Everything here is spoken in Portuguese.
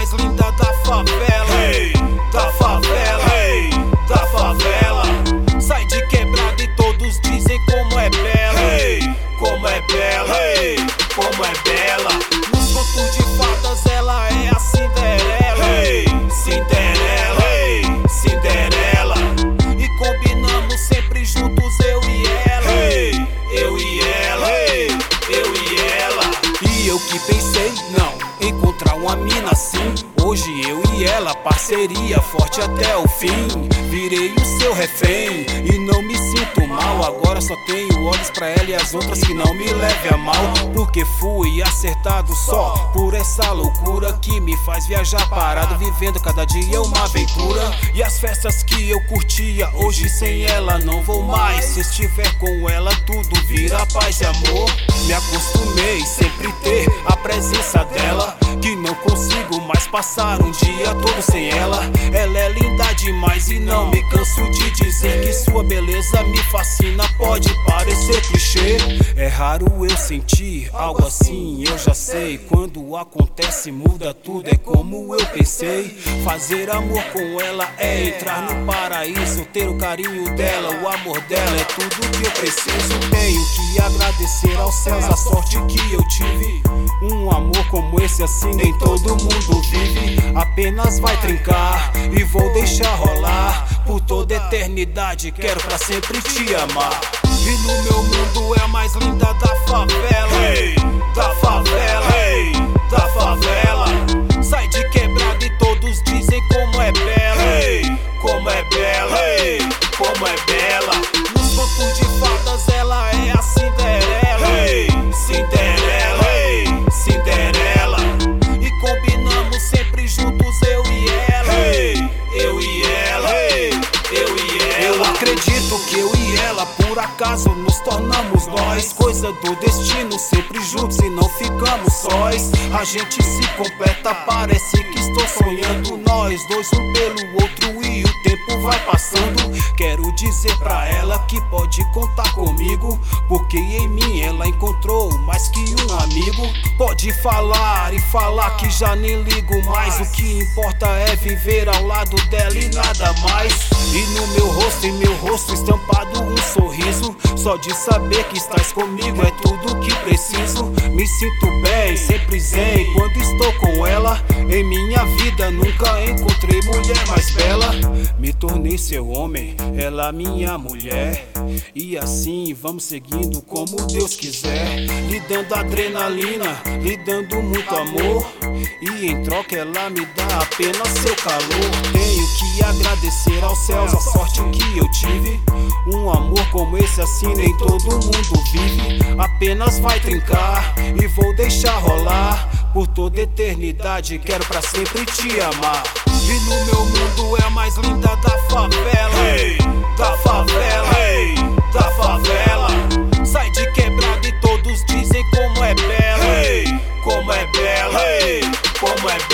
mais linda da favela, Hey, da favela, hey, da favela. Sai de quebrada e todos dizem como é bela, hey, como é bela, hey, como é bela. Nos contos de fadas ela é a Cinderela, hey, Cinderela, hey, Cinderela. E combinamos sempre juntos eu e ela, hey, eu e ela, hey. eu e ela. E eu que pensei, não, encontrar uma mina assim. Hoje eu e ela, parceria forte até o fim. Virei o seu refém e não me sinto mal. Agora só tenho olhos pra ela e as outras que não me levem a mal. Porque fui acertado só por essa loucura que me faz viajar parado, vivendo cada dia uma aventura. E as festas que eu curtia, hoje sem ela não vou mais. Se estiver com ela tudo vira paz e amor. Me acostumei sempre ter a presença dela, que não consigo mais passar um dia todo sem ela. Ela é linda demais e não me canso de dizer que sua beleza me fascina. Pode parecer clichê, é raro eu sentir algo assim, eu já sei. Quando acontece muda tudo, é como eu pensei. Fazer amor com ela é entrar no paraíso. Ter o carinho dela, o amor dela é tudo que eu preciso. Tenho que agradecer aos céus a sorte que eu tive. Um amor como esse assim nem todo mundo vive. Apenas vai trincar e vou deixar rolar. Por toda eternidade quero pra sempre te amar. E no meu mundo é a mais linda da favela, Hey, da favela, hey, da favela. Sai de quebrada e todos dizem como é bela, hey, como é bela, hey, como é bela. Nos contos de fadas ela é a Cinderela, hey, Cinderela, hey, Cinderela. E combinamos sempre juntos eu e ela, hey, eu e ela, hey. eu e ela. Eu acredito que eu e ela por acaso nos tornamos nós. Coisa do destino, sempre juntos e não ficamos sós. A gente se completa, parece que estou sonhando. Nós dois um pelo outro e o tempo vai passando. Quero dizer pra ela que pode contar comigo, porque em mim ela encontrou mais que um amigo. Pode falar e falar que já nem ligo mais. O que importa é viver ao lado dela e nada mais. E no meu rosto, em meu rosto estampado um sorriso. Só de saber que estás comigo é tudo que preciso. Me sinto bem, sempre zen quando estou com ela. Em minha vida nunca encontrei mulher mais bela. Me tornei seu homem, ela minha mulher. E assim vamos seguindo como Deus quiser. Lhe dando adrenalina, lhe dando muito amor. E em troca ela me dá apenas seu calor. Tenho que agradecer aos céus a sorte que eu tive. Um amor como esse assim nem todo mundo vive. Apenas vai trincar e vou deixar rolar. Por toda eternidade quero pra sempre te amar. E no meu mundo é a mais linda da favela, Hey, da favela, hey, da favela. Sai de quebrada e todos dizem como é bela, hey, como é bela, hey, como é